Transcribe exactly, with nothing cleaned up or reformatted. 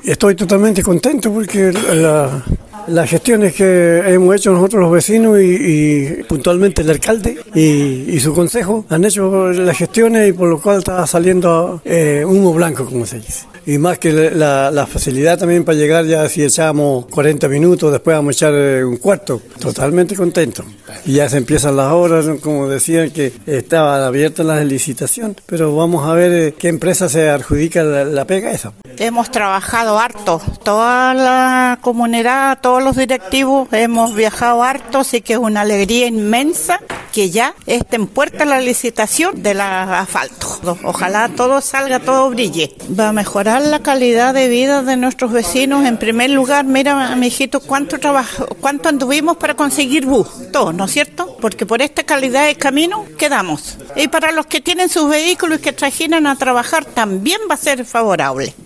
Estoy totalmente contento porque la, las gestiones que hemos hecho nosotros los vecinos y, y puntualmente el alcalde y, y su consejo han hecho las gestiones y por lo cual está saliendo eh, humo blanco, como se dice. Y más que la, la facilidad también para llegar, ya si echamos cuarenta minutos, después vamos a echar eh, un cuarto. Totalmente contento. Y ya se empiezan las obras, como decían que estaba abierta la licitación, pero vamos a ver eh, qué empresa se adjudica la, la pega esa. Hemos trabajado harto, toda la comunidad, todos los directivos hemos viajado harto, así que es una alegría inmensa que ya esté en puerta la licitación del asfalto. Ojalá todo salga, todo brille. Va a mejorar la calidad de vida de nuestros vecinos. En primer lugar, mira, mijito, cuánto trabajo, cuánto anduvimos para conseguir bus, todo, ¿no es cierto? Porque por esta calidad de camino quedamos. Y para los que tienen sus vehículos y que trajinan a trabajar también va a ser favorable.